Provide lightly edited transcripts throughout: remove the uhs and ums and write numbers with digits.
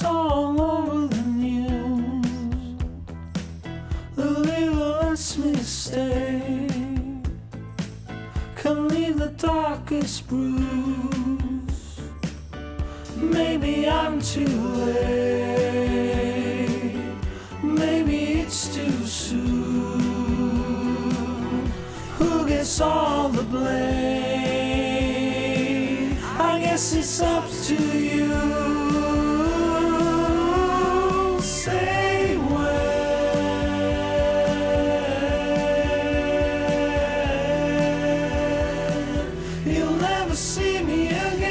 it's all over the news. The littlest mistake can leave the darkest bruise. Maybe I'm too late, maybe it's too soon. Who gets all the blame? I guess it's up to you. Say when you'll never see me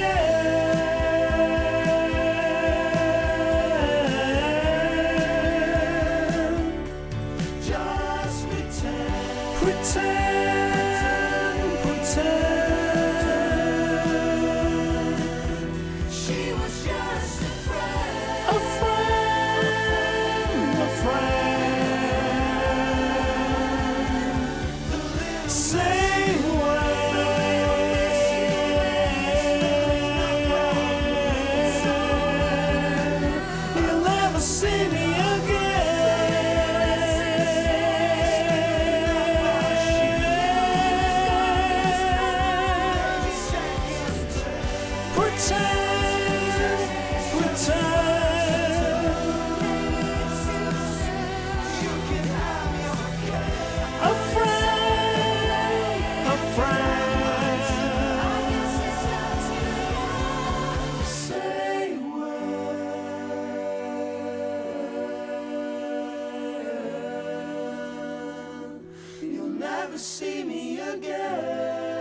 again. Just pretend, pretend, pretend. She was just a friend, a friend, a friend. Say when you'll never see me again. Pretend, pretend. A friend, a friend. Say when you'll never see me again.